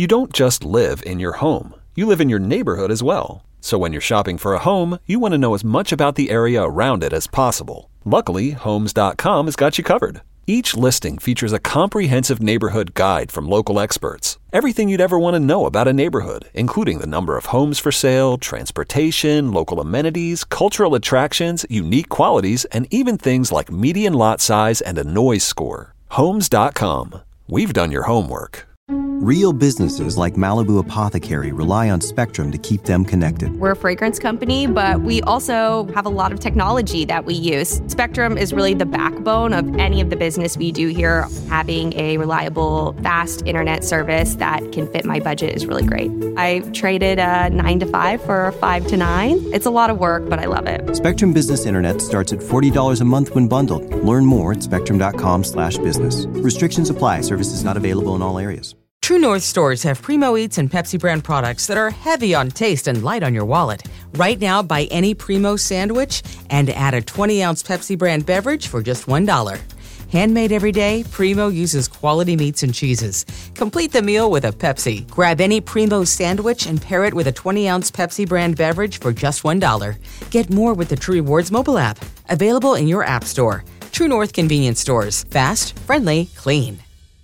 You don't just live in your home. You live in your neighborhood as well. So when you're shopping for a home, you want to know as much about the area around it as possible. Luckily, Homes.com has got you covered. Each listing features a comprehensive neighborhood guide from local experts. Everything you'd ever want to know about a neighborhood, including the number of homes for sale, transportation, local amenities, cultural attractions, unique qualities, and even things like median lot size and a noise score. Homes.com. We've done your homework. Real businesses like Malibu Apothecary rely on Spectrum to keep them connected. We're a fragrance company, but we also have a lot of technology that we use. Spectrum is really the backbone of any of the business we do here. Having a reliable, fast internet service that can fit my budget is really great. I traded a 9 to 5 for a 5 to 9. It's a lot of work, but I love it. Spectrum Business Internet starts at $40 a month when bundled. Learn more at spectrum.com/business. Restrictions apply. Services not available in all areas. True North stores have Primo Eats and Pepsi brand products that are heavy on taste and light on your wallet. Right now, buy any Primo sandwich and add a 20-ounce Pepsi brand beverage for just $1. Handmade every day, Primo uses quality meats and cheeses. Complete the meal with a Pepsi. Grab any Primo sandwich and pair it with a 20-ounce Pepsi brand beverage for just $1. Get more with the True Rewards mobile app. Available in your app store. True North convenience stores. Fast, friendly, clean.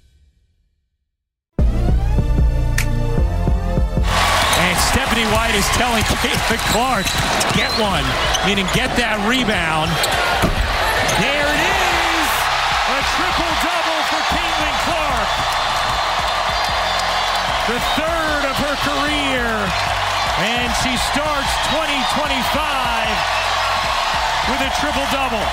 Stephanie White is telling Caitlin Clark, get one, meaning get that rebound. There it is! A triple-double for Caitlin Clark. The third of her career. And she starts 2025 with a triple-double.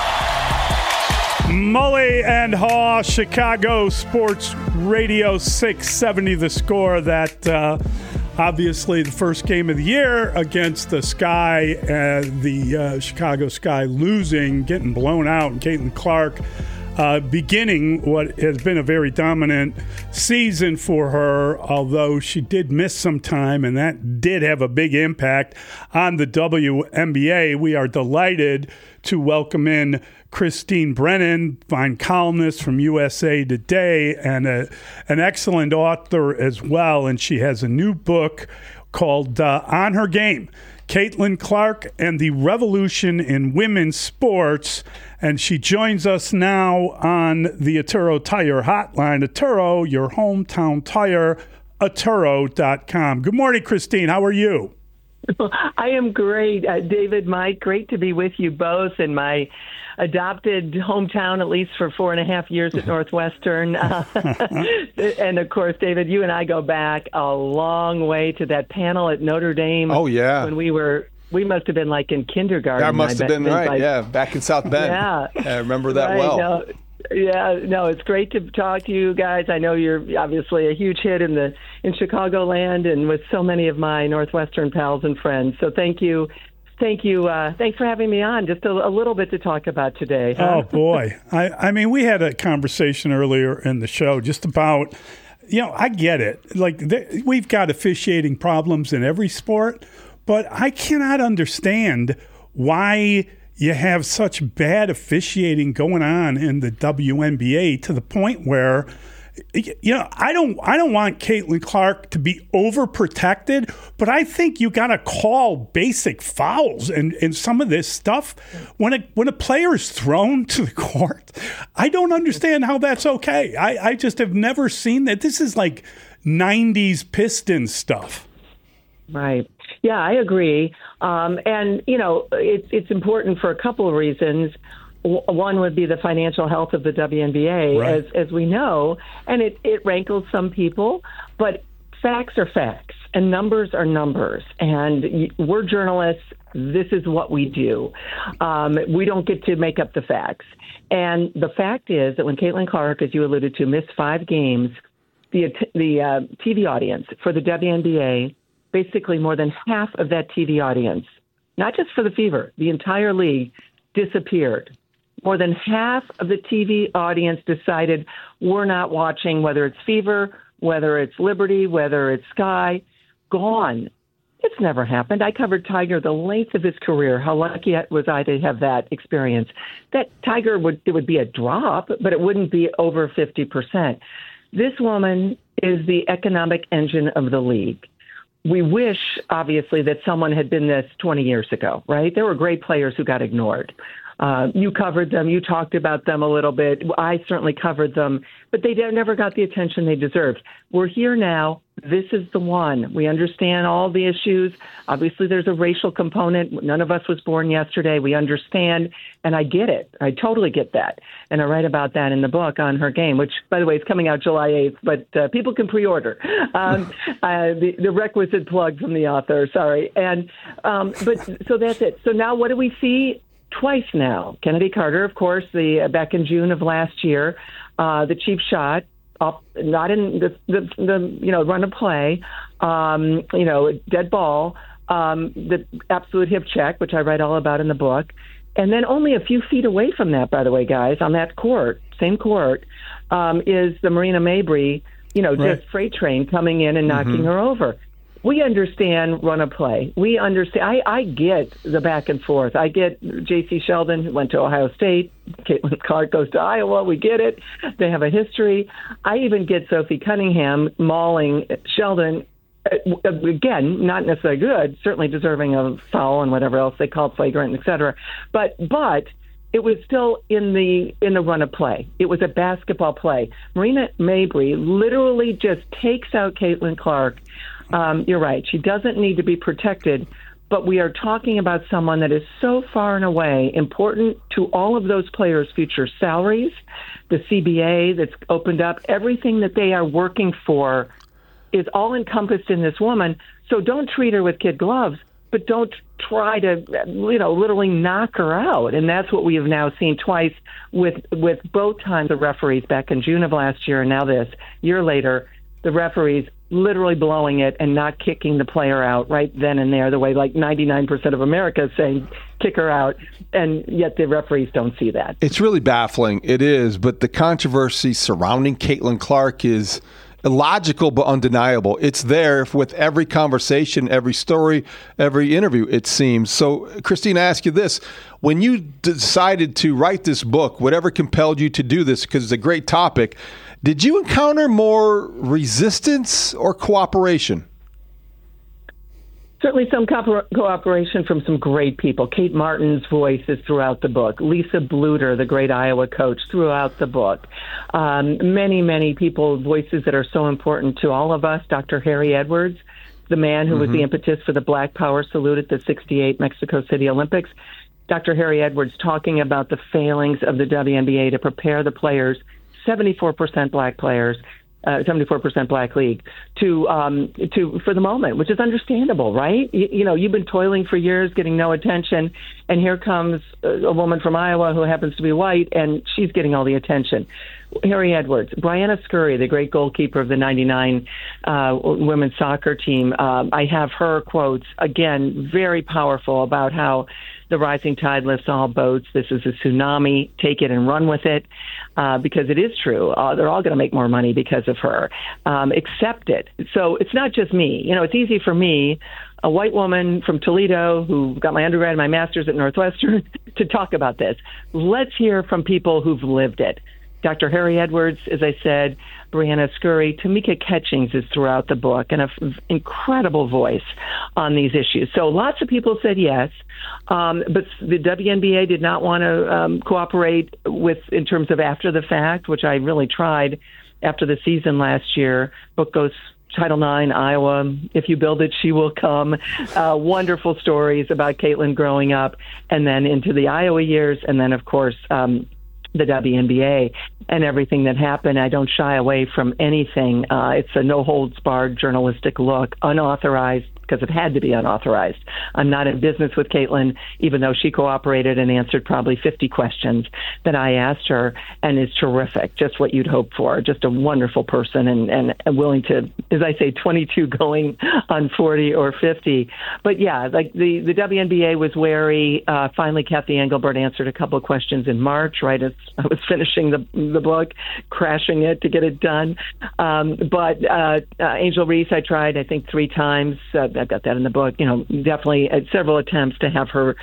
Mully and Haw, Chicago Sports Radio 670, the score that... obviously, the first game of the year against the Sky, the Chicago Sky losing, getting blown out, and Caitlin Clark beginning what has been a very dominant season for her, although she did miss some time, and that did have a big impact on the WNBA. We are delighted to welcome in Christine Brennan, fine columnist from USA Today, and an excellent author as well. And she has a new book called On Her Game, Caitlin Clark and the Revolution in Women's Sports. And she joins us now on the Atturo Tire Hotline. Atturo, your hometown tire, Atturo.com. Good morning, Christine. How are you? I am great. David, Mike, great to be with you both in my adopted hometown, at least for 4.5 years at Northwestern. And, of course, David, you and I go back a long way to that panel at Notre Dame. Oh, yeah. When we must have been like in kindergarten. That must have been right, yeah, back in South Bend. Yeah. I remember that well. No, it's great to talk to you guys. I know you're obviously a huge hit in Chicagoland and with so many of my Northwestern pals and friends. So thank you. Thanks for having me on. Just a little bit to talk about today. Huh? Oh, boy. I mean, we had a conversation earlier in the show just about, I get it. Like, we've got officiating problems in every sport, but I cannot understand why you have such bad officiating going on in the WNBA to the point where, I don't want Caitlin Clark to be overprotected, but I think you got to call basic fouls and some of this stuff when a player is thrown to the court. I don't understand how that's okay. I just have never seen that. This is like 90s Pistons stuff. Right. Yeah, I agree. And, it's important for a couple of reasons. One would be the financial health of the WNBA, right, as we know, and it rankles some people, but facts are facts and numbers are numbers. And we're journalists. This is what we do. We don't get to make up the facts. And the fact is that when Caitlin Clark, as you alluded to, missed 5 games, the TV audience for the WNBA, basically more than half of that TV audience, not just for the Fever, the entire league, disappeared. More than half of the TV audience decided we're not watching, whether it's Fever, whether it's Liberty, whether it's Sky, gone. It's never happened. I covered Tiger the length of his career. How lucky was I to have that experience? That Tiger it would be a drop, but it wouldn't be over 50%. This woman is the economic engine of the league. We wish, obviously, that someone had been this 20 years ago, right? There were great players who got ignored. You covered them. You talked about them a little bit. I certainly covered them, but they never got the attention they deserved. We're here now. This is the one. We understand all the issues. Obviously, there's a racial component. None of us was born yesterday. We understand, and I get it. I totally get that. And I write about that in the book On Her Game, which, by the way, is coming out July 8th, but people can pre-order. The requisite plug from the author, sorry. And but so that's it. So now what do we see? Twice now. Kennedy Carter, of course, back in June of last year, the cheap shot, not in the run of play, dead ball, the absolute hip check, which I write all about in the book. And then only a few feet away from that, by the way, guys, on that court, same court, is the Marina Mabrey, just freight train coming in and knocking her over. We understand run of play. We understand. I get the back and forth. I get J.C. Sheldon, who went to Ohio State. Caitlin Clark goes to Iowa. We get it. They have a history. I even get Sophie Cunningham mauling Sheldon. Again, not necessarily good, certainly deserving of foul and whatever else they call flagrant, et cetera. But it was still in the run of play. It was a basketball play. Marina Mabrey literally just takes out Caitlin Clark. You're right. She doesn't need to be protected, but we are talking about someone that is so far and away important to all of those players' future salaries, the CBA that's opened up, everything that they are working for is all encompassed in this woman. So don't treat her with kid gloves, but don't try to, literally knock her out. And that's what we have now seen twice with both times the referees back in June of last year and now this year later, the referees literally blowing it and not kicking the player out right then and there, the way like 99% of America is saying kick her out, and yet the referees don't see that. It's really baffling. It is, but the controversy surrounding Caitlin Clark is illogical but undeniable. It's there with every conversation, every story, every interview, it seems. So, Christine, I ask you this. When you decided to write this book, whatever compelled you to do this, because it's a great topic, did you encounter more resistance or cooperation? Certainly some cooperation from some great people. Kate Martin's voice is throughout the book. Lisa Bluter, the great Iowa coach, throughout the book. Many, many people, voices that are so important to all of us. Dr. Harry Edwards, the man who was the impetus for the Black Power salute at the 1968 Mexico City Olympics. Dr. Harry Edwards talking about the failings of the WNBA to prepare the players, 74% black players, 74% black league, to for the moment, which is understandable, right? You've been toiling for years, getting no attention, and here comes a woman from Iowa who happens to be white, and she's getting all the attention. Harry Edwards, Brianna Scurry, the great goalkeeper of the '99 women's soccer team. I have her quotes, again, very powerful about how the rising tide lifts all boats. This is a tsunami. Take it and run with it, because it is true. They're all going to make more money because of her. Accept it. So it's not just me. It's easy for me, a white woman from Toledo who got my undergrad and my master's at Northwestern, to talk about this. Let's hear from people who've lived it. Dr. Harry Edwards, as I said, Brianna Scurry, Tamika Catchings is throughout the book, and an incredible voice on these issues. So lots of people said yes, but the WNBA did not want to cooperate with in terms of after the fact, which I really tried after the season last year. Book goes Title IX, Iowa, if you build it, she will come. Wonderful stories about Caitlin growing up and then into the Iowa years, and then, of course, the WNBA and everything that happened. I don't shy away from anything. It's a no-holds-barred journalistic look, unauthorized, because it had to be unauthorized. I'm not in business with Caitlin, even though she cooperated and answered probably 50 questions that I asked her, and is terrific, just what you'd hope for. Just a wonderful person and willing to, as I say, 22 going on 40 or 50. But yeah, like the WNBA was wary. Finally, Kathy Engelbert answered a couple of questions in March, right as I was finishing the book, crashing it to get it done. But Angel Reese, I tried, I think, 3 times. I've got that in the book, definitely several attempts to have her.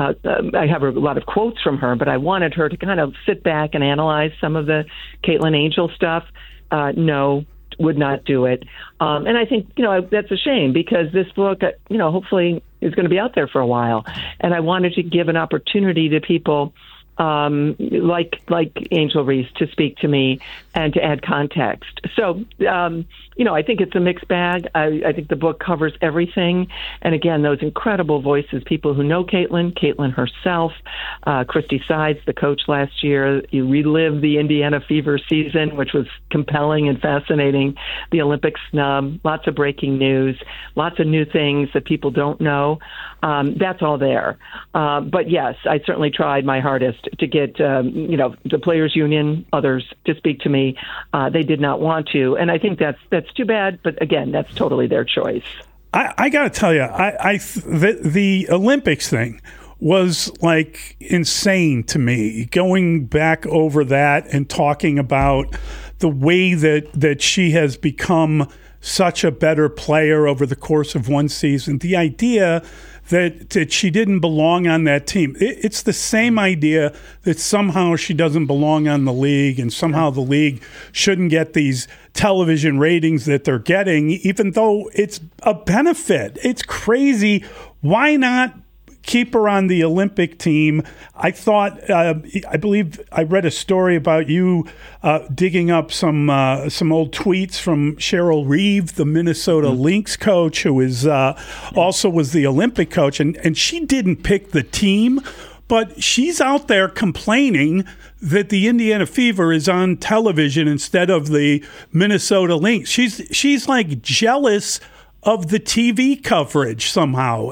I have a lot of quotes from her, but I wanted her to kind of sit back and analyze some of the Caitlin Angel stuff. No, would not do it. And I think, that's a shame because this book, hopefully is going to be out there for a while. And I wanted to give an opportunity to people like Angel Reese to speak to me and to add context. So, I think it's a mixed bag. I think the book covers everything. And again, those incredible voices, people who know Caitlin herself, Christy Sides, the coach last year. You relive the Indiana Fever season, which was compelling and fascinating. The Olympic snub, lots of breaking news, lots of new things that people don't know. That's all there. But yes, I certainly tried my hardest to get, the Players Union, others to speak to me. They did not want to. And I think that's too bad. But again, that's totally their choice. I got to tell you, the Olympics thing was like insane to me. Going back over that and talking about the way that she has become such a better player over the course of one season. The idea that she didn't belong on that team. It's the same idea that somehow she doesn't belong on the league and somehow the league shouldn't get these television ratings that they're getting, even though it's a benefit. It's crazy. Why not keep her on the Olympic team? I thought, I believe I read a story about you digging up some old tweets from Cheryl Reeve, the Minnesota Lynx coach, who is also was the Olympic coach, and she didn't pick the team, but she's out there complaining that the Indiana Fever is on television instead of the Minnesota Lynx. She's like jealous of the TV coverage somehow.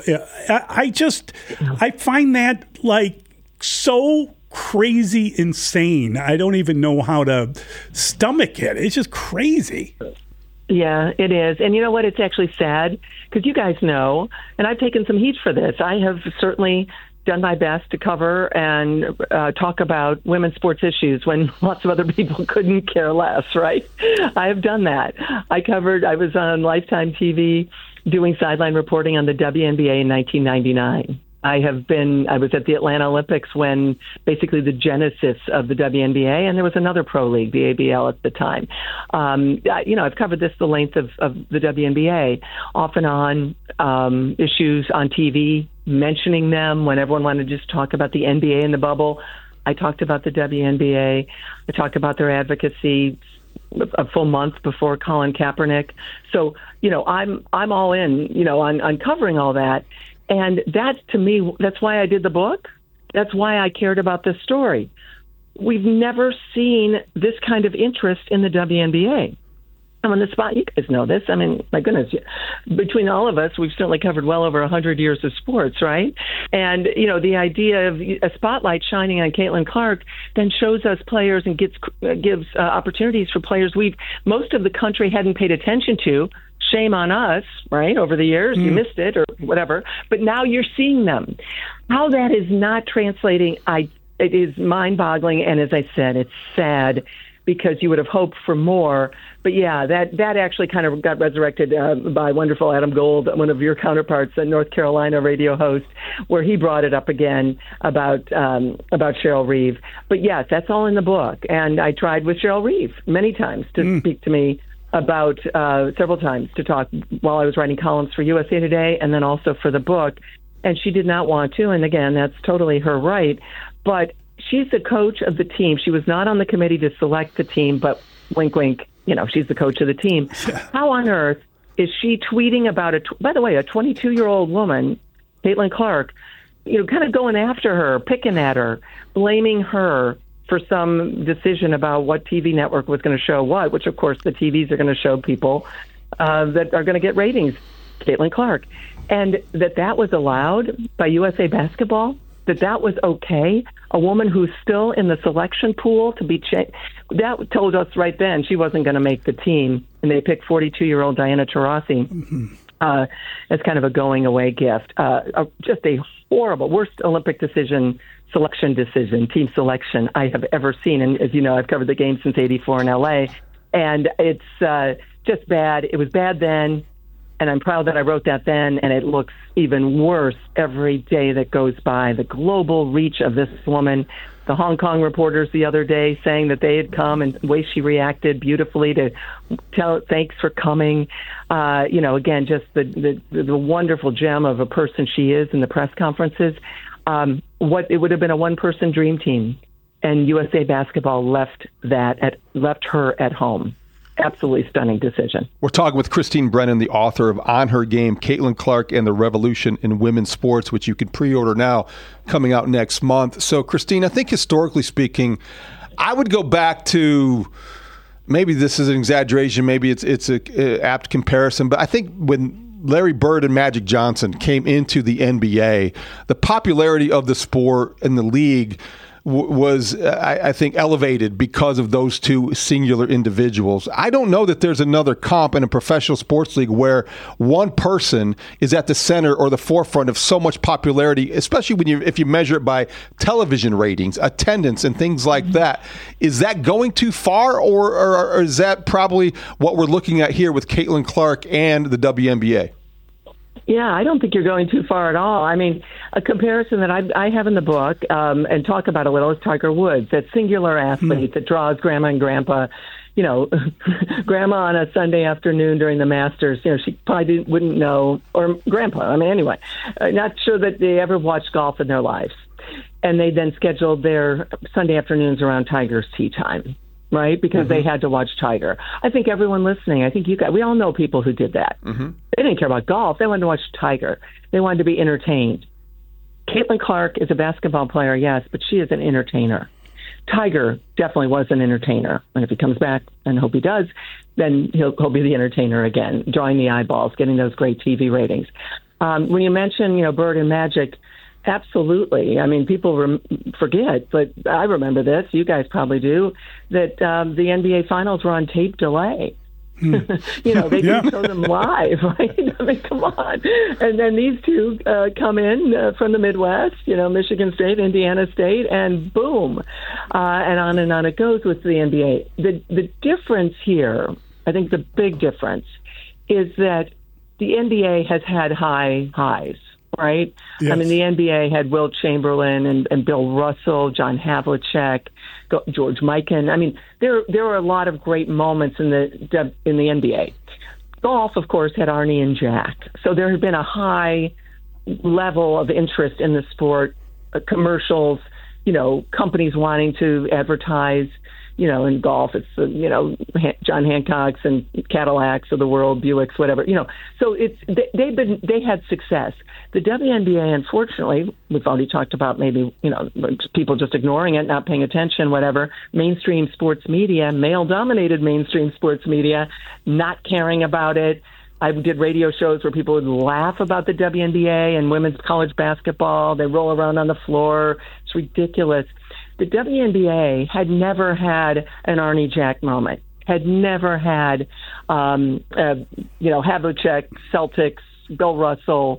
I find that like so crazy insane. I don't even know how to stomach it. It's just crazy. Yeah, it is. And you know what? It's actually sad because you guys know, and I've taken some heat for this. I have certainly done my best to cover and talk about women's sports issues when lots of other people couldn't care less, right? I have done that. I was on Lifetime TV doing sideline reporting on the WNBA in 1999. I was at the Atlanta Olympics when basically the genesis of the WNBA, and there was another pro league, the ABL at the time. I've covered this the length of the WNBA, off and on, issues on TV, mentioning them when everyone wanted to just talk about the NBA and the bubble. I talked about the WNBA. I talked about their advocacy a full month before Colin Kaepernick. So, I'm all in, on covering all that. And that, to me, that's why I did the book. That's why I cared about this story. We've never seen this kind of interest in the WNBA. I'm on the spot. You guys know this. I mean, my goodness, between all of us, we've certainly covered well over 100 years of sports, right? And, the idea of a spotlight shining on Caitlin Clark then shows us players and gives opportunities for players most of the country hadn't paid attention to. Shame on us, right? Over the years, you missed it or whatever. But now you're seeing them. How that is not translating, it is mind-boggling. And as I said, it's sad because you would have hoped for more. But yeah, that actually kind of got resurrected by wonderful Adam Gold, one of your counterparts, a North Carolina radio host, where he brought it up again about Cheryl Reeve. But yes, that's all in the book. And I tried with Cheryl Reeve many times to speak to me about several times to talk while I was writing columns for USA Today and then also for the book. And she did not want to. And again, that's totally her right. But she's the coach of the team. She was not on the committee to select the team, but wink, wink, she's the coach of the team. How on earth is she tweeting about by the way, a 22-year-old woman, Caitlin Clark, kind of going after her, picking at her, blaming her for some decision about what TV network was going to show what, which of course the TVs are going to show people that are going to get ratings, Caitlin Clark. And that was allowed by USA Basketball, that was okay. A woman who's still in the selection pool to be changed, that told us right then she wasn't going to make the team. And they picked 42-year-old Diana Taurasi as kind of a going away gift. Just a horrible, worst Olympic selection decision, team selection I have ever seen. And as you know, I've covered the game since '84 in LA, and it's just bad. It was bad then, And I'm proud that I wrote that then, and it looks even worse every day that goes by. The global reach of this woman, the Hong Kong reporters the other day saying that they had come, and the way she reacted beautifully to tell thanks for coming. Again, just the wonderful gem of a person she is in the press conferences. What it would have been a one-person dream team, and USA Basketball left her at home. Absolutely stunning decision. We're talking with Christine Brennan, the author of On Her Game, Caitlin Clark and the Revolution in Women's Sports, which you can pre-order now, coming out next month. So, Christine, I think historically speaking, I would go back to, maybe this is an exaggeration, maybe it's a apt comparison, but I think when Larry Bird and Magic Johnson came into the NBA, the popularity of the sport and the league was, I think, elevated because of those two singular individuals. I don't know that there's another comp in a professional sports league where one person is at the center or the forefront of so much popularity, especially if you measure it by television ratings, attendance, and things like that. Is that going too far, or is that probably what we're looking at here with Caitlin Clark and the WNBA? Yeah, I don't think you're going too far at all. I mean, a comparison that I have in the book and talk about a little is Tiger Woods, that singular athlete that draws grandma and grandpa. Grandma on a Sunday afternoon during the Masters, she probably wouldn't know, or grandpa. I mean, anyway, not sure that they ever watched golf in their lives. And they then scheduled their Sunday afternoons around Tiger's tee time, right? Because they had to watch Tiger. I think everyone listening, I think we all know people who did that. They didn't care about golf. They wanted to watch Tiger. They wanted to be entertained. Caitlin Clark is a basketball player, yes, but she is an entertainer. Tiger definitely was an entertainer. And if he comes back, and I hope he does, then he'll be the entertainer again, drawing the eyeballs, getting those great TV ratings. When you mention, Bird and Magic, absolutely. I mean, people forget, but I remember this. You guys probably do, that the NBA Finals were on tape delay. They didn't show them live, right? I mean, come on. And then these two come in from the Midwest, Michigan State, Indiana State, and boom. And on it goes with the NBA. The difference here, I think the big difference, is that the NBA has had high highs. Right? Yes. I mean, the NBA had Wilt Chamberlain and Bill Russell, John Havlicek, George Mikan. I mean, there were a lot of great moments in the NBA. Golf, of course, had Arnie and Jack. So there had been a high level of interest in the sport, commercials, companies wanting to advertise. In golf, it's John Hancocks and Cadillacs of the world, Buicks, whatever. So they had success. The WNBA, unfortunately, we've already talked about maybe people just ignoring it, not paying attention, whatever. Mainstream sports media, male-dominated mainstream sports media, not caring about it. I did radio shows where people would laugh about the WNBA and women's college basketball. They roll around on the floor. It's ridiculous. The WNBA had never had an Arnie Jack moment, had never had, Havlicek, Celtics, Bill Russell,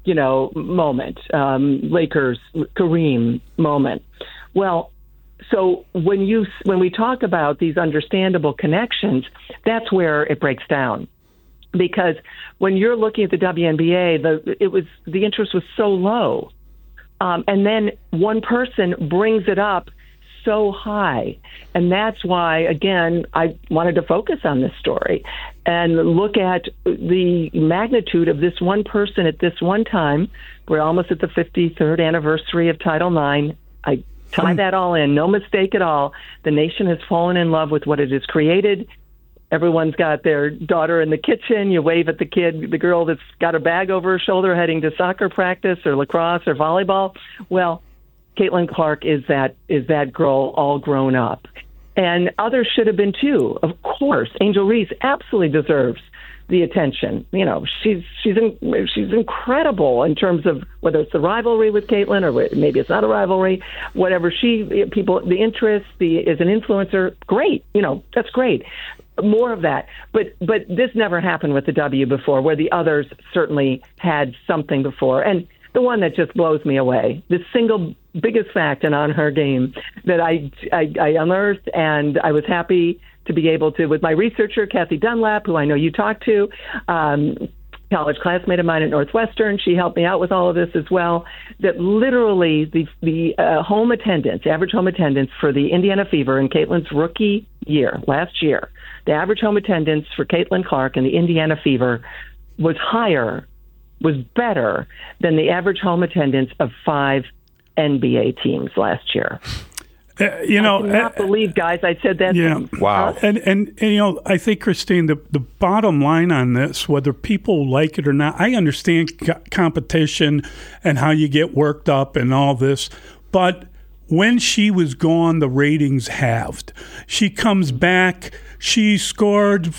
moment, Lakers, Kareem moment. Well, so when we talk about these understandable connections, that's where it breaks down. Because when you're looking at the WNBA, the interest was so low. And then one person brings it up so high. And that's why, again, I wanted to focus on this story and look at the magnitude of this one person at this one time. We're almost at the 53rd anniversary of Title IX. I tie that all in, no mistake at all. The nation has fallen in love with what it has created. Everyone's got their daughter in the kitchen. You wave at the girl that's got a bag over her shoulder heading to soccer practice or lacrosse or volleyball. Well, Caitlin Clark is that girl all grown up. And others should have been too. Of course, Angel Reese absolutely deserves the attention. She's incredible in terms of whether it's the rivalry with Caitlin or maybe it's not a rivalry, whatever the interest, as an influencer, great. That's great. More of that. But this never happened with the W before, where the others certainly had something before. And the one that just blows me away, the single biggest fact in On Her Game that I unearthed, and I was happy to be able to, with my researcher, Kathy Dunlap, who I know you talked to, college classmate of mine at Northwestern. She helped me out with all of this as well. That literally the home attendance, average home attendance for the Indiana Fever in Caitlin's rookie year, last year, the average home attendance for Caitlin Clark and the Indiana Fever was better than the average home attendance of 5 NBA teams last year. I cannot believe, guys, I said that. Yeah. Wow. And I think, Christine, the bottom line on this, whether people like it or not, I understand competition and how you get worked up and all this, but when she was gone, the ratings halved. She comes back. She scored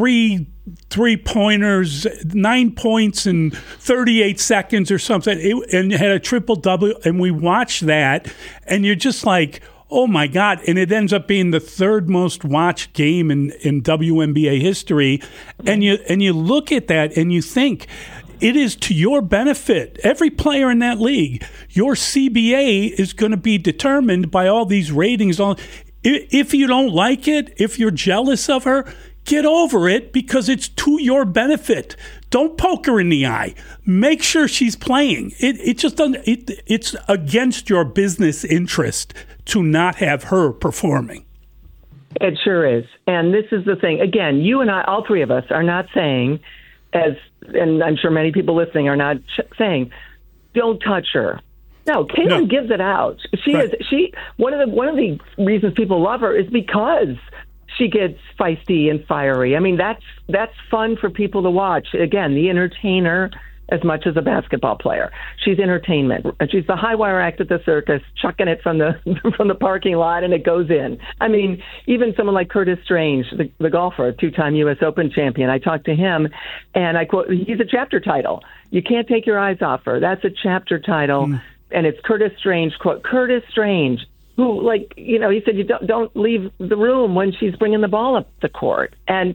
three-pointers, 9 points in 38 seconds or something, and had a triple-double, and we watched that, and you're just like, oh, my God. And it ends up being the third most watched game in WNBA history. And you look at that and you think it is to your benefit. Every player in that league, your CBA is going to be determined by all these ratings. If you don't like it, if you're jealous of her, get over it because it's to your benefit. Don't poke her in the eye. Make sure she's playing. It just doesn't. It's against your business interest to not have her performing. It sure is. And this is the thing. Again, you and I, all three of us, are not saying, and I'm sure many people listening are not saying, don't touch her. No, Caitlin gives it out. One of the reasons people love her is because she gets feisty and fiery. I mean, that's fun for people to watch. Again, the entertainer as much as a basketball player. She's entertainment. She's the high wire act at the circus, chucking it from the parking lot, and it goes in. I mean, even someone like Curtis Strange, the golfer, two-time U.S. Open champion, I talked to him, and I quote, he's a chapter title. You can't take your eyes off her. That's a chapter title, and it's Curtis Strange, quote, Curtis Strange, who, he said, you don't leave the room when she's bringing the ball up the court. And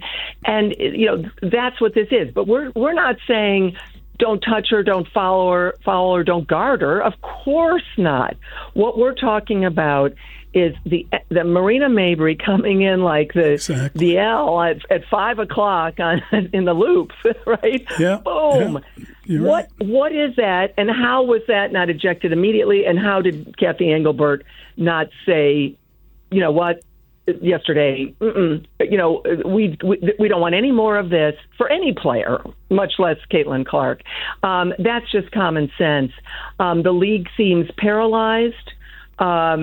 that's what this is. But we're not saying don't touch her, don't follow her, don't guard her. Of course not. What we're talking about is the Marina Mabrey coming in like the L at 5 o'clock in the loop, right? Yeah. Boom. Yeah. What is that, and how was that not ejected immediately? And how did Kathy Engelbert not say, you know what, yesterday, we don't want any more of this for any player, much less Caitlin Clark. That's just common sense. The league seems paralyzed. I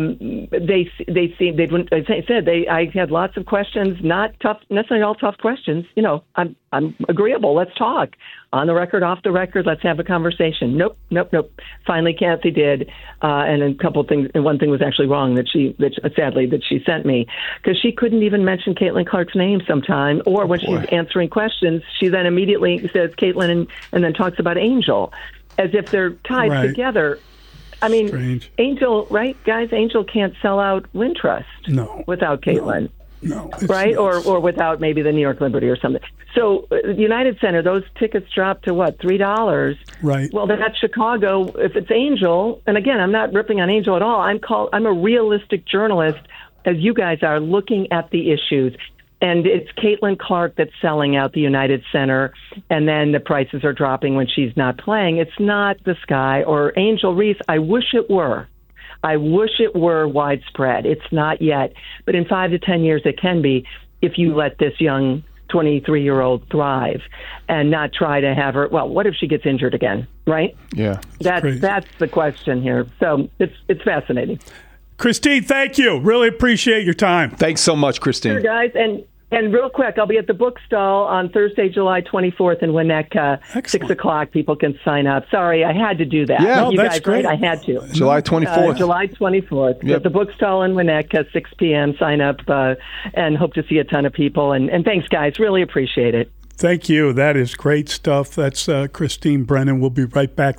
had lots of questions, not tough, necessarily all tough questions. I'm agreeable. Let's talk on the record, off the record. Let's have a conversation. Nope. Finally, Kathy did. And a couple of things. And one thing was actually wrong that she sent me, because she couldn't even mention Caitlin Clark's name sometime, or when she's answering questions, she then immediately says Caitlin and then talks about Angel as if they're tied together. I mean, strange. Angel, right, guys? Angel can't sell out Wintrust without Caitlin. No, right? Or without maybe the New York Liberty or something. So the United Center, those tickets dropped to what, $3? Right. Well, that's Chicago. If it's Angel, and again, I'm not ripping on Angel at all. I'm a realistic journalist, as you guys are, looking at the issues. And it's Caitlin Clark that's selling out the United Center, and then the prices are dropping when she's not playing. It's not the Sky or Angel Reese. I wish it were. I wish it were widespread. It's not yet. But in 5 to 10 years, it can be, if you let this young 23-year-old thrive and not try to have her. Well, what if she gets injured again, right? Yeah. That's the question here. So it's fascinating. Christine, thank you. Really appreciate your time. Thanks so much, Christine. Sure, guys. And real quick, I'll be at the book stall on Thursday, July 24th in Winnetka, 6 o'clock. People can sign up. Sorry, I had to do that. Yeah, you that's guys, great. Right? I had to. July 24th. July 24th. Yep. At the book stall in Winnetka, 6 p.m. Sign up and hope to see a ton of people. And thanks, guys. Really appreciate it. Thank you. That is great stuff. That's Christine Brennan. We'll be right back.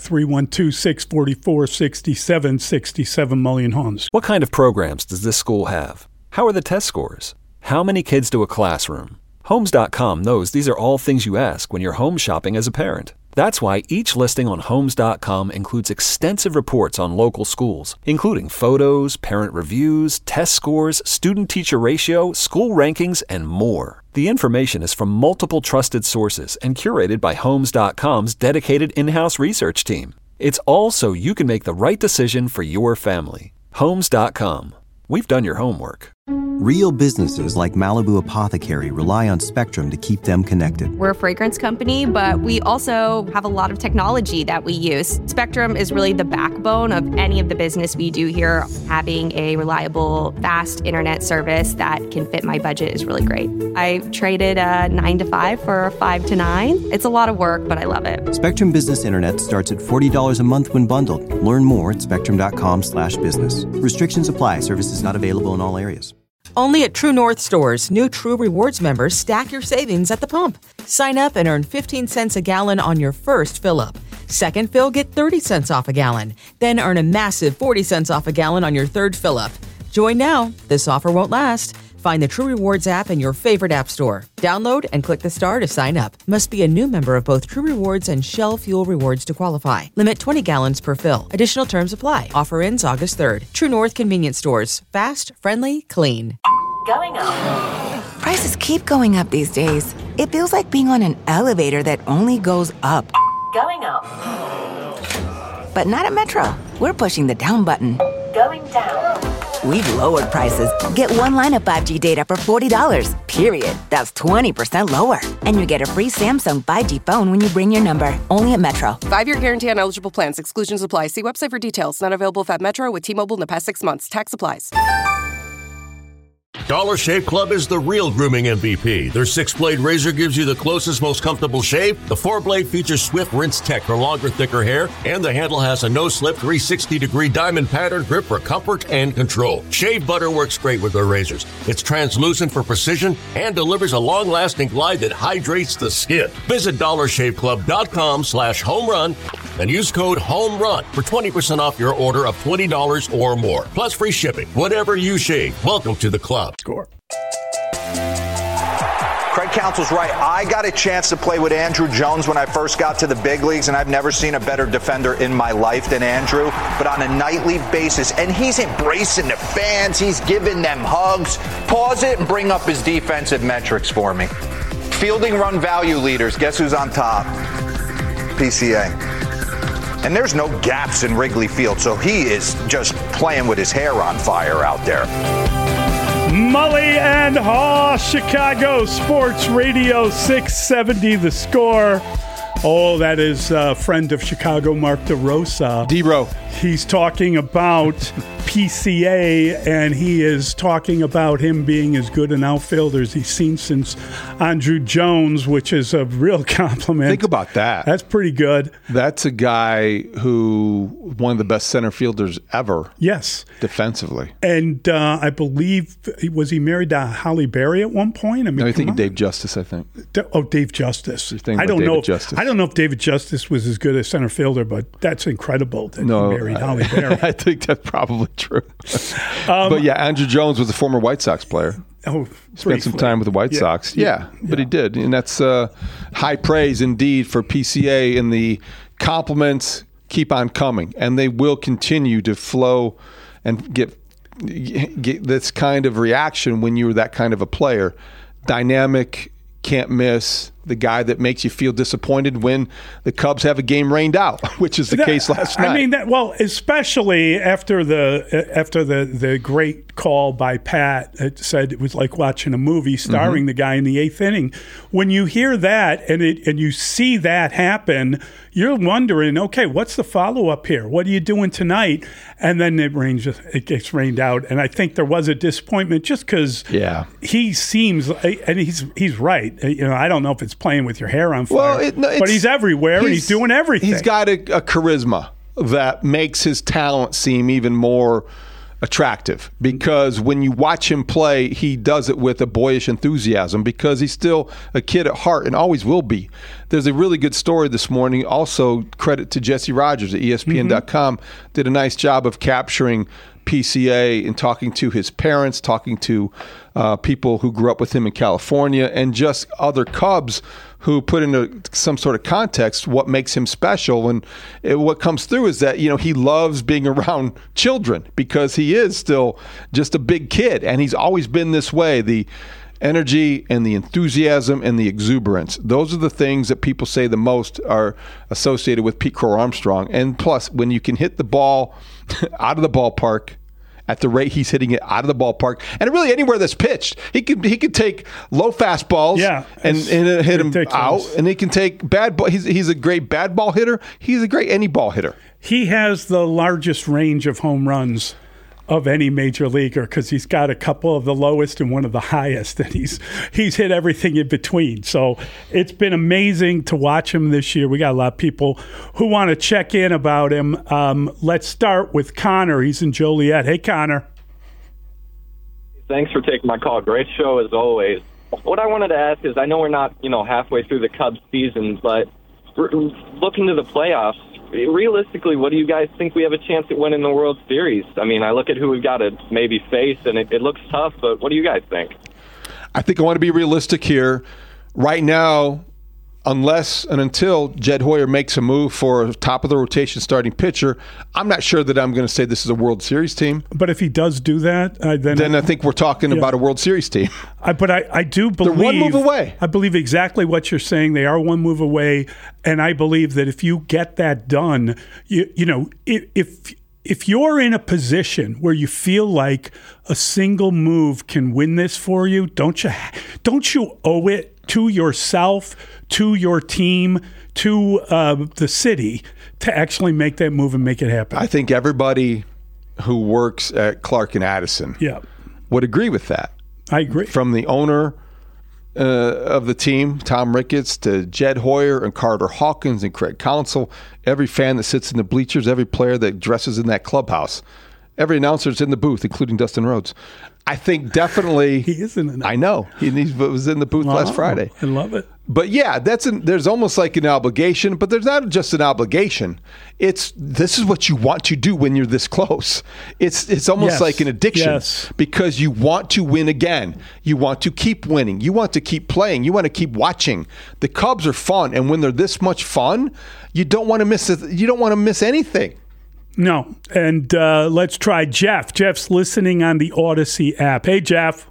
312-644-6767 Mullion Homes. What kind of programs does this school have? How are the test scores? How many kids to a classroom? Homes.com knows these are all things you ask when you're home shopping as a parent. That's why each listing on Homes.com includes extensive reports on local schools, including photos, parent reviews, test scores, student-teacher ratio, school rankings, and more. The information is from multiple trusted sources and curated by Homes.com's dedicated in-house research team. It's all so you can make the right decision for your family. Homes.com. We've done your homework. Real businesses like Malibu Apothecary rely on Spectrum to keep them connected. We're a fragrance company, but we also have a lot of technology that we use. Spectrum is really the backbone of any of the business we do here. Having a reliable, fast internet service that can fit my budget is really great. I traded a 9 to 5 for a 5 to 9. It's a lot of work, but I love it. Spectrum Business Internet starts at $40 a month when bundled. Learn more at spectrum.com/business. Restrictions apply. Services not available in all areas. Only at True North stores, new True Rewards members stack your savings at the pump. Sign up and earn 15 cents a gallon on your first fill-up. Second fill, get 30 cents off a gallon. Then earn a massive 40 cents off a gallon on your third fill-up. Join now. This offer won't last. Find the True Rewards app in your favorite app store. Download and click the star to sign up. Must be a new member of both True Rewards and Shell Fuel Rewards to qualify. Limit 20 gallons per fill. Additional terms apply. Offer ends August 3rd. True North Convenience Stores. Fast, friendly, clean. Going up. Prices keep going up these days. It feels like being on an elevator that only goes up. Going up. But not at Metro. We're pushing the down button. Going down. We've lowered prices. Get one line of 5G data for $40, period. That's 20% lower. And you get a free Samsung 5G phone when you bring your number. Only at Metro. 5-year guarantee on eligible plans. Exclusions apply. See website for details. Not available at Metro with T-Mobile in the past 6 months. Tax applies. Dollar Shave Club is the real grooming MVP. Their 6-blade razor gives you the closest, most comfortable shave. The 4-blade features swift rinse tech for longer, thicker hair. And the handle has a no-slip 360-degree diamond pattern grip for comfort and control. Shave butter works great with their razors. It's translucent for precision and delivers a long-lasting glide that hydrates the skin. Visit dollarshaveclub.com/homerun and use code HOMERUN for 20% off your order of $20 or more. Plus free shipping. Whatever you shave, welcome to the club. Score. Craig Counsell's right. I got a chance to play with Andrew Jones when I first got to the big leagues, and I've never seen a better defender in my life than Andrew. But on a nightly basis, and he's embracing the fans. He's giving them hugs. Pause it and bring up his defensive metrics for me. Fielding run value leaders. Guess who's on top? PCA. And there's no gaps in Wrigley Field, so he is just playing with his hair on fire out there. Mully and Haw, Chicago Sports Radio 670 The Score. Oh, that is a friend of Chicago, Mark DeRosa. D-Row. He's talking about PCA, and he is talking about him being as good an outfielder as he's seen since Andrew Jones, which is a real compliment. Think about that. That's pretty good. That's a guy who one of the best center fielders ever. Yes. Defensively. And I believe, was he married to Holly Berry at one point? I mean, no, I think Dave Justice, I think. Dave Justice. I don't know if David Justice was as good a center fielder, but that's incredible that he married Holly Berry. I think that's probably true. But yeah, Andrew Jones was a former White Sox player. Oh, spent some time with the White Sox. Yeah, but he did. And that's high praise indeed for PCA, and the compliments keep on coming, and they will continue to flow and get this kind of reaction when you're that kind of a player. Dynamic, can't miss, the guy that makes you feel disappointed when the Cubs have a game rained out, which is the case last night. I mean, especially after the great call by Pat, it said it was like watching a movie starring the guy in the 8th inning. When you hear that and you see that happen, you're wondering, okay, what's the follow-up here? What are you doing tonight? And then it gets rained out. And I think there was a disappointment just because he seems, and he's right. I don't know if it's playing with your hair on fire, but he's everywhere and he's doing everything. He's got a charisma that makes his talent seem even more attractive, because when you watch him play, he does it with a boyish enthusiasm because he's still a kid at heart and always will be. There's a really good story this morning. Also, credit to Jesse Rogers at ESPN.com. Did a nice job of capturing PCA and talking to his parents, talking to people who grew up with him in California, and just other Cubs who put into some sort of context what makes him special. And what comes through is that, he loves being around children because he is still just a big kid, and he's always been this way. energy and the enthusiasm and the exuberance. Those are the things that people say the most are associated with Pete Crow Armstrong. And plus, when you can hit the ball out of the ballpark at the rate he's hitting it out of the ballpark, and really anywhere that's pitched, he could take low fastballs and hit them out, and he can take bad ball. He's a great bad ball hitter. He's a great any ball hitter. He has the largest range of home runs of any major leaguer because he's got a couple of the lowest and one of the highest, and he's hit everything in between. So it's been amazing to watch him this year. We got a lot of people who want to check in about him. Let's start with Connor. He's in Joliet. Hey, Connor. Thanks for taking my call. Great show as always. What I wanted to ask is, I know we're not halfway through the Cubs season, but looking to the playoffs, realistically, what do you guys think we have a chance at winning the World Series? I mean, I look at who we've got to maybe face, and it looks tough, but what do you guys think? I think I want to be realistic here. Right now, unless and until Jed Hoyer makes a move for a top-of-the-rotation starting pitcher, I'm not sure that I'm going to say this is a World Series team. But if he does do that, then I think we're talking about a World Series team. But I do believe they're one move away. I believe exactly what you're saying. They are one move away, and I believe that if you get that done, if you're in a position where you feel like a single move can win this for you, don't you owe it to yourself, to your team, to the city to actually make that move and make it happen? I think everybody who works at Clark and Addison would agree with that. I agree. From the owner of the team, Tom Ricketts, to Jed Hoyer and Carter Hawkins and Craig Counsell, every fan that sits in the bleachers, every player that dresses in that clubhouse, every announcer that's in the booth, including Dustin Rhodes. I think definitely he is in the. I know he was in the booth last Friday. I love it. But yeah, there's almost like an obligation, but there's not just an obligation. This is what you want to do when you're this close. It's almost like an addiction because you want to win again. You want to keep winning. You want to keep playing. You want to keep watching. The Cubs are fun, and when they're this much fun, you don't want to miss it. You don't want to miss anything. No. And let's try Jeff. Jeff's listening on the Odyssey app. Hey, Jeff.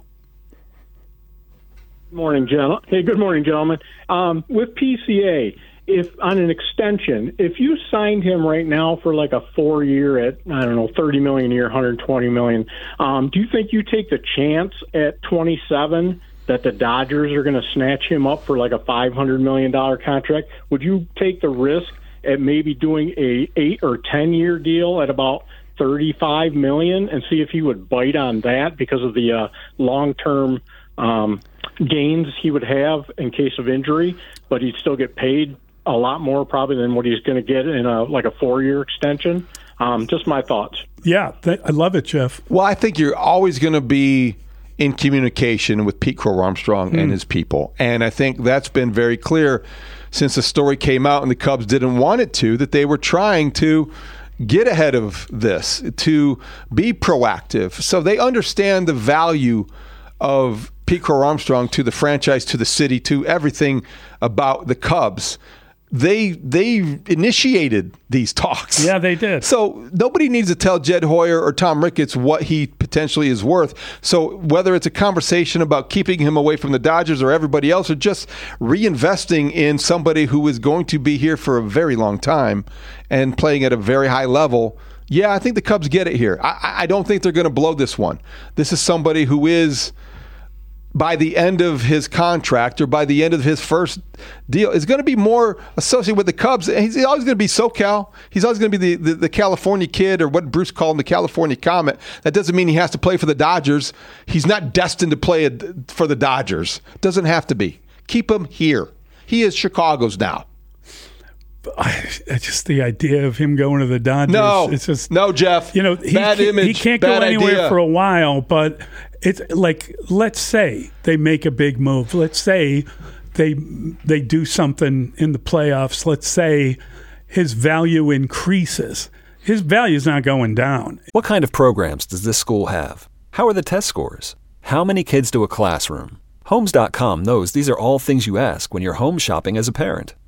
Good morning, gentlemen. With PCA, if on an extension, if you signed him right now for like a 4-year at, $30 million a year, $120 million, do you think you take the chance at 27 that the Dodgers are going to snatch him up for like a $500 million contract? Would you take the risk at maybe doing a 8 or 10-year deal at about $35 million and see if he would bite on that because of the long-term gains he would have in case of injury, but he'd still get paid a lot more probably than what he's going to get in a 4-year extension? Just my thoughts. Yeah, I love it, Jeff. Well, I think you're always going to be in communication with Pete Crow Armstrong and his people, and I think that's been very clear since the story came out and the Cubs didn't want it to, that they were trying to get ahead of this, to be proactive. So they understand the value of Pete Crow Armstrong to the franchise, to the city, to everything about the Cubs. They initiated these talks. Yeah, they did. So nobody needs to tell Jed Hoyer or Tom Ricketts what he potentially is worth. So whether it's a conversation about keeping him away from the Dodgers or everybody else, or just reinvesting in somebody who is going to be here for a very long time and playing at a very high level, yeah, I think the Cubs get it here. I don't think they're going to blow this one. This is somebody who is, by the end of his contract or by the end of his first deal, is going to be more associated with the Cubs. He's always going to be SoCal. He's always going to be the California kid, or what Bruce called him, the California Comet. That doesn't mean he has to play for the Dodgers. He's not destined to play for the Dodgers. Doesn't have to be. Keep him here. He is Chicago's now. Just the idea of him going to the Dodgers. It's just, no, Jeff. Bad image. He can't bad go anywhere idea. for a while, but it's like, let's say they make a big move. Let's say they do something in the playoffs. Let's say his value increases. His value is not going down. What kind of programs does this school have? How are the test scores? How many kids to a classroom? Homes.com knows these are all things you ask when you're home shopping as a parent.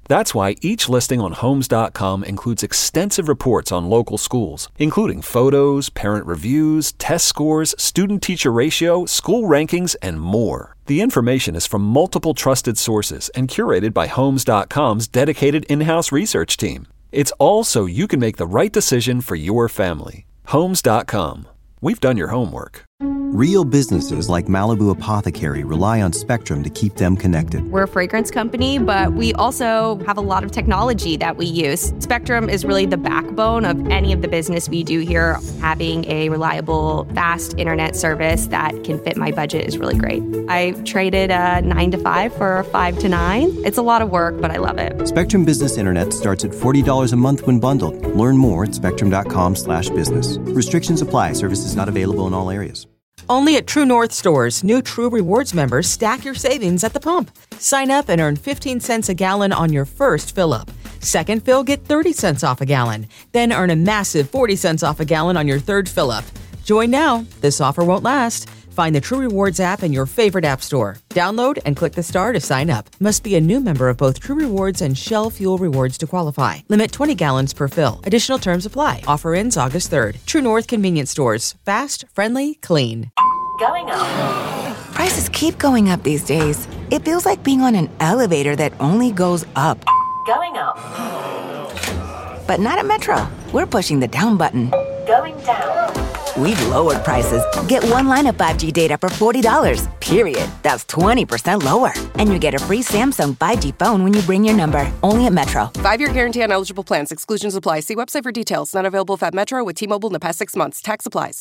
That's why each listing on Homes.com includes extensive reports on local schools, including photos, parent reviews, test scores, student-teacher ratio, school rankings, and more. The information is from multiple trusted sources and curated by Homes.com's dedicated in-house research team. It's all so you can make the right decision for your family. Homes.com. We've done your homework. Real businesses like Malibu Apothecary rely on Spectrum to keep them connected. We're a fragrance company, but we also have a lot of technology that we use. Spectrum is really the backbone of any of the business we do here. Having a reliable, fast internet service that can fit my budget is really great. I traded a 9 to 5 for a 5 to 9. It's a lot of work, but I love it. Spectrum Business Internet starts at $40 a month when bundled. Learn more at spectrum.com/business. Restrictions apply. Services not available in all areas. Only at True North stores, new True Rewards members stack your savings at the pump. Sign up and earn 15 cents a gallon on your first fill-up. Second fill, get 30 cents off a gallon. Then earn a massive 40 cents off a gallon on your third fill-up. Join now. This offer won't last. Find the True Rewards app in your favorite app store. Download and click the star to sign up. Must be a new member of both True Rewards and Shell Fuel Rewards to qualify. Limit 20 gallons per fill. Additional terms apply. Offer ends August 3rd. True North Convenience Stores. Fast, friendly, clean. Going up. Prices keep going up these days. It feels like being on an elevator that only goes up. Going up. But not at Metro. We're pushing the down button. Going down. We've lowered prices. Get one line of 5G data for $40, period. That's 20% lower. And you get a free Samsung 5G phone when you bring your number. Only at Metro. 5-year guarantee on eligible plans. Exclusions apply. See website for details. Not available if at Metro with T-Mobile in the past 6 months. Tax applies.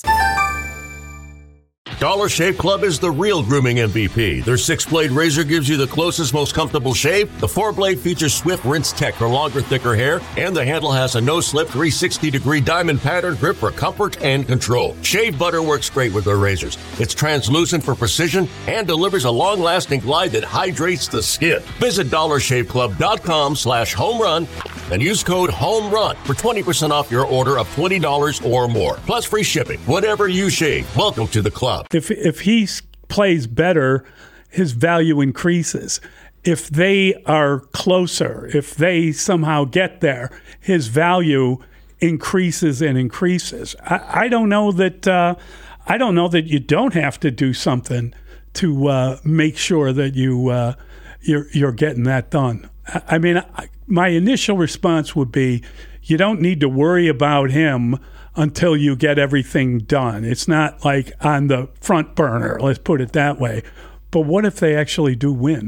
Dollar Shave Club is the real grooming MVP. Their 6-blade razor gives you the closest, most comfortable shave. The 4-blade features Swift Rinse Tech for longer, thicker hair. And the handle has a no-slip 360-degree diamond pattern grip for comfort and control. Shave butter works great with their razors. It's translucent for precision and delivers a long-lasting glide that hydrates the skin. Visit DollarShaveClub.com/homerun and use code HOMERUN for 20% off your order of $20 or more. Plus free shipping. Whatever you shave, welcome to the club. If he plays better, his value increases. If they are closer, if they somehow get there, his value increases and increases. I don't know that you don't have to do something to make sure that you're getting that done. I mean, my initial response would be, you don't need to worry about him until you get everything done. It's not like on the front burner, let's put it that way. But what if they actually do win?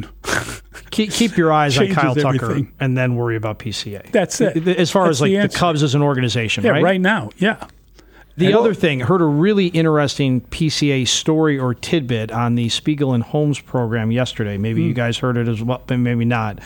Keep your eyes on Kyle Tucker and then worry about PCA. That's it. As far as like the Cubs as an organization, yeah, right? Right now, yeah. The other thing, heard a really interesting PCA story or tidbit on the Spiegel and Holmes program yesterday. Maybe you guys heard it as well, but maybe not.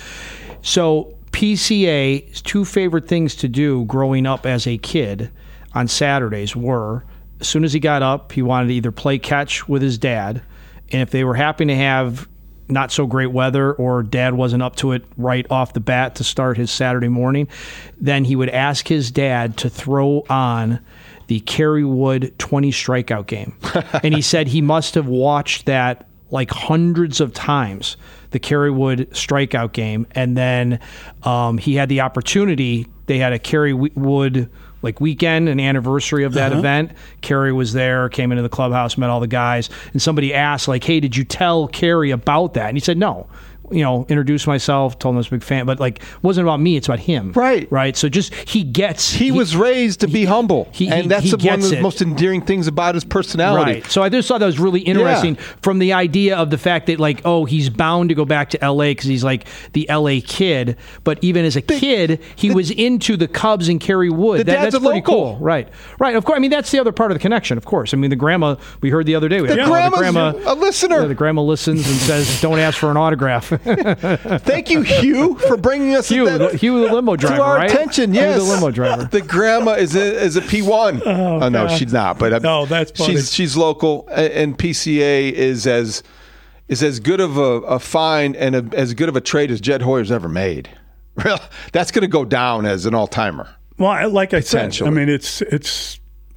So PCA's 2 favorite things to do growing up as a kid on Saturdays were, as soon as he got up, he wanted to either play catch with his dad, and if they were happy to have not so great weather or dad wasn't up to it right off the bat to start his Saturday morning, then he would ask his dad to throw on the Kerry Wood 20 strikeout game. And he said he must have watched that like hundreds of times, the Kerry Wood strikeout game, and then he had the opportunity. They had a Kerry Wood like weekend, an anniversary of that event. Kerry was there, came into the clubhouse, met all the guys, and somebody asked, like, hey, did you tell Kerry about that? And he said, no. You know, introduced myself, told him I was a big fan, but like, it wasn't about me, it's about him. Right. So just, he was raised to be humble. And that's one of the most endearing things about his personality. Right. So I just thought that was really interesting from the idea of the fact that, like, oh, he's bound to go back to L.A. because he's like the L.A. kid. But even as a kid, he was into the Cubs and Kerry Wood. That's pretty local. Cool. Right. Of course. I mean, that's the other part of the connection, of course. I mean, the grandma, we heard the other day. The grandma, a listener. The grandma listens and says, don't ask for an autograph. Thank you, Hugh, for bringing us Hugh, the limo driver, to our right? attention. Yes, Hugh, the limo driver. The grandma is a P1. Oh no, she's not. But no, that's funny. She's local, and PCA is as good of a find and as good of a trade as Jed Hoyer's ever made. That's going to go down as an all-timer. Well, like I said, I mean, it's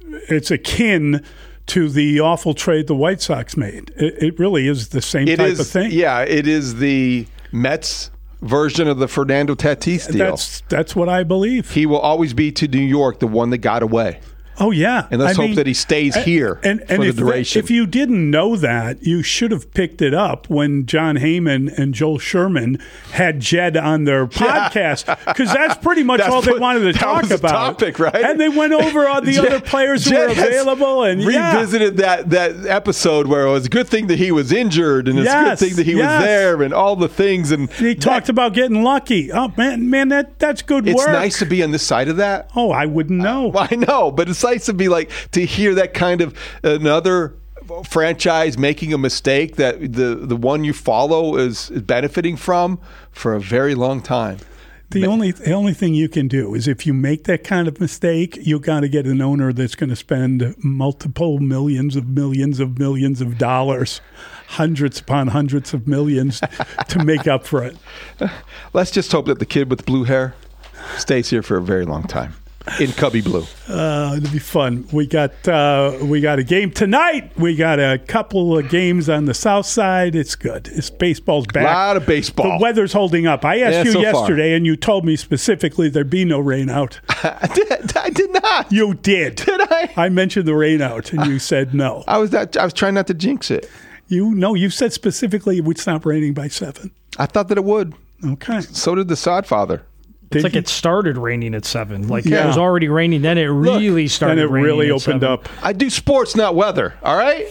akin to the awful trade the White Sox made. It really is the same type of thing. Yeah, it is the Mets version of the Fernando Tatis deal. That's what I believe. He will always be to New York the one that got away. Oh, yeah. And let's hope that he stays here for the duration. If you didn't know that, you should have picked it up when John Heyman and Joel Sherman had Jed on their podcast, because that's pretty much all they wanted to talk about. Topic, right? And they went over all the other players who were available. And revisited that episode where it was a good thing that he was injured, and it's a good thing that he was there, and all the things. And he talked about getting lucky. Oh, man, that's good work. It's nice to be on this side of that. Oh, I wouldn't know. I know, but it's nice to be to hear that kind of another franchise making a mistake that the one you follow is benefiting from for a very long time. The only thing you can do is, if you make that kind of mistake, you got to get an owner that's going to spend multiple millions of dollars, hundreds upon hundreds of millions to make up for it. Let's just hope that the kid with blue hair stays here for a very long time. In Cubby Blue. It'll be fun. We got a game tonight. We got a couple of games on the south side. It's good. It's baseball's back. A lot of baseball. The weather's holding up. I asked you yesterday, and you told me specifically there'd be no rain out. I did not. You did. Did I? I mentioned the rain out, and you said no. I was trying not to jinx it. You said specifically it would stop raining by 7. I thought that it would. Okay. So did the Sodfather. It's like it started raining at 7. Like it was already raining. Then it really started raining. And it really at opened 7. up. I do sports, not weather. All right?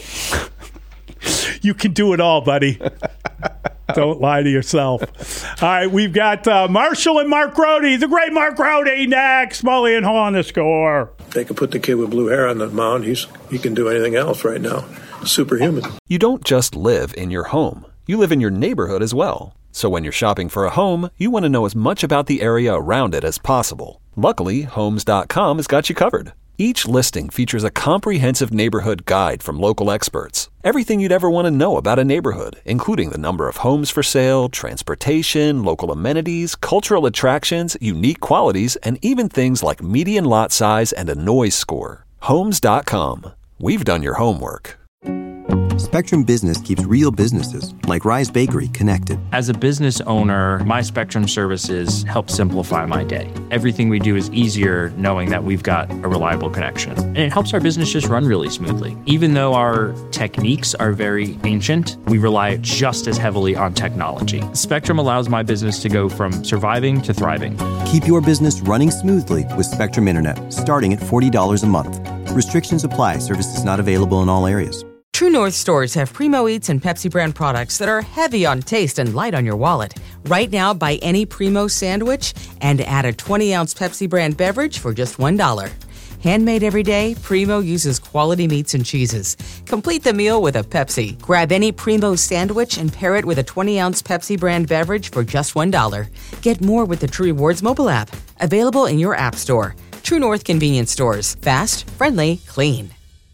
You can do it all, buddy. Don't lie to yourself. All right, we've got Marshall and Mark Grody, the great Mark Grody, next. Mully and Hall on the Score. They can put the kid with blue hair on the mound. He can do anything else right now. Superhuman. You don't just live in your home. You live in your neighborhood as well. So when you're shopping for a home, you want to know as much about the area around it as possible. Luckily, Homes.com has got you covered. Each listing features a comprehensive neighborhood guide from local experts. Everything you'd ever want to know about a neighborhood, including the number of homes for sale, transportation, local amenities, cultural attractions, unique qualities, and even things like median lot size and a noise score. Homes.com. We've done your homework. Spectrum Business keeps real businesses, like Rise Bakery, connected. As a business owner, my Spectrum services help simplify my day. Everything we do is easier knowing that we've got a reliable connection. And it helps our business just run really smoothly. Even though our techniques are very ancient, we rely just as heavily on technology. Spectrum allows my business to go from surviving to thriving. Keep your business running smoothly with Spectrum Internet, starting at $40 a month. Restrictions apply. Services not available in all areas. True North stores have Primo Eats and Pepsi brand products that are heavy on taste and light on your wallet. Right now, buy any Primo sandwich and add a 20-ounce Pepsi brand beverage for just $1. Handmade every day, Primo uses quality meats and cheeses. Complete the meal with a Pepsi. Grab any Primo sandwich and pair it with a 20-ounce Pepsi brand beverage for just $1. Get more with the True Rewards mobile app. Available in your app store. True North convenience stores. Fast, friendly, clean.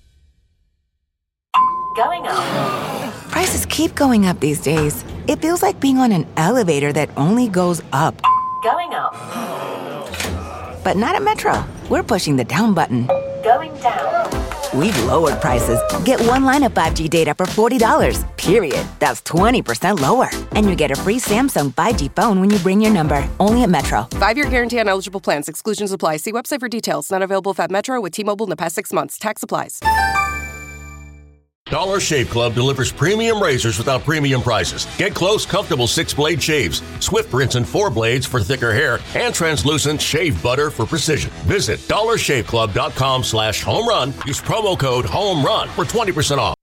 Going up. Prices keep going up these days. It feels like being on an elevator that only goes up. Going up. But not at Metro. We're pushing the down button. Going down. We've lowered prices. Get one line of 5G data for $40, period. That's 20% lower. And you get a free Samsung 5G phone when you bring your number. Only at Metro. 5-year guarantee on eligible plans. Exclusions apply. See website for details. Not available at Metro with T-Mobile in the past 6 months. Tax applies. Dollar Shave Club delivers premium razors without premium prices. Get close, comfortable 6-blade shaves, swift rinse and 4 blades for thicker hair, and translucent shave butter for precision. Visit dollarshaveclub.com/homerun. Use promo code HOMERUN for 20% off.